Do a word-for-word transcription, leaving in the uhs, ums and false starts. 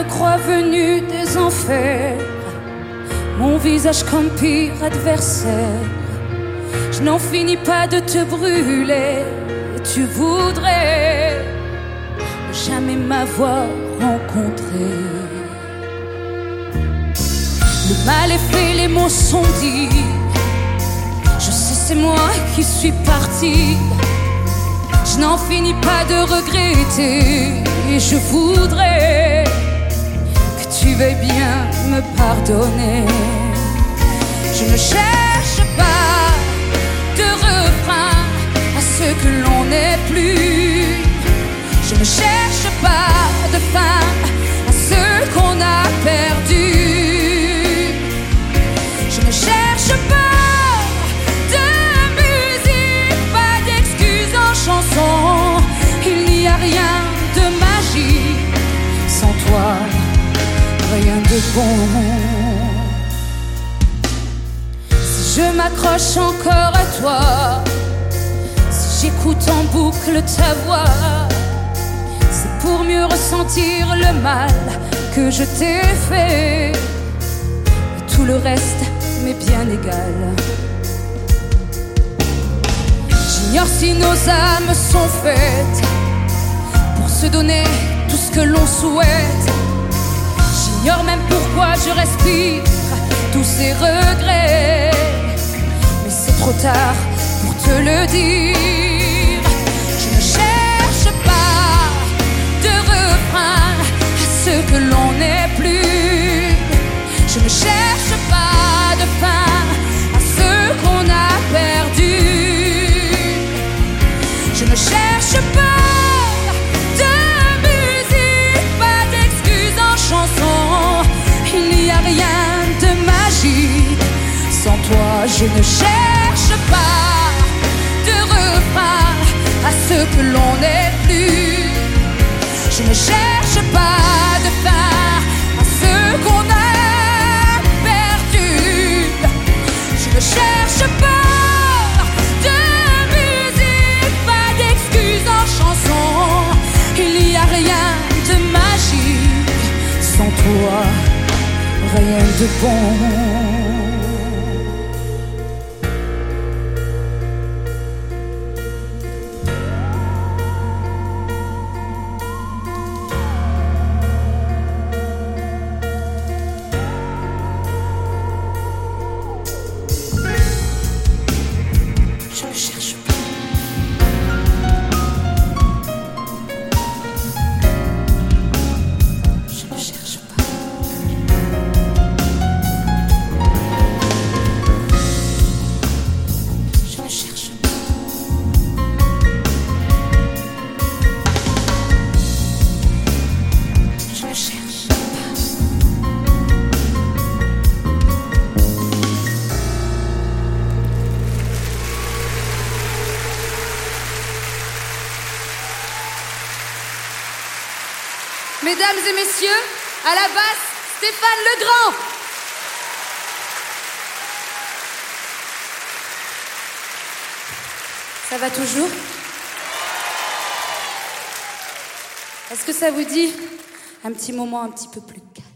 me crois venu des enfers, mon visage comme pire adversaire. Je n'en finis pas de te brûler, et tu voudrais jamais m'avoir rencontré. Le mal est fait, les mots sont dits. Je sais, c'est moi qui suis partie. Je n'en finis pas de regretter, et je voudrais que tu veuilles bien me pardonner. Je ne cherche pas de refrain à ce que l'on n'est plus. Je ne cherche pas de fin à ce qu'on a perdu. Je ne cherche pas de musique, pas d'excuses en chanson. Il n'y a rien de magique sans toi, rien de bon. Si je m'accroche encore à toi, si j'écoute en boucle ta voix, c'est pour mieux ressentir le mal que je t'ai fait. Et tout le reste m'est bien égal. J'ignore si nos âmes sont faites pour se donner tout ce que l'on souhaite. J'ignore même pourquoi je respire tous ces regrets. Mais c'est trop tard pour te le dire. Je ne cherche pas de refrain à ce que l'on n'est plus. Je ne cherche pas de fin à ce qu'on a perdu. Je ne cherche pas de musique, pas d'excuses en chanson. Il n'y a rien de magique sans toi. Je ne cherche pas de refrain à ce que l'on n'est plus. Je ne cherche pas de fin à ce qu'on a perdu. Je ne cherche pas de musique, pas d'excuses en chanson. Il n'y a rien de magique sans toi, rien de bon. Je ne cherche pas. Je ne cherche pas. Je ne cherche pas. Je ne cherche pas. Mesdames et messieurs, à la basse, Stéphane Legrand. Ça va toujours? Est-ce que ça vous dit un petit moment un petit peu plus calme?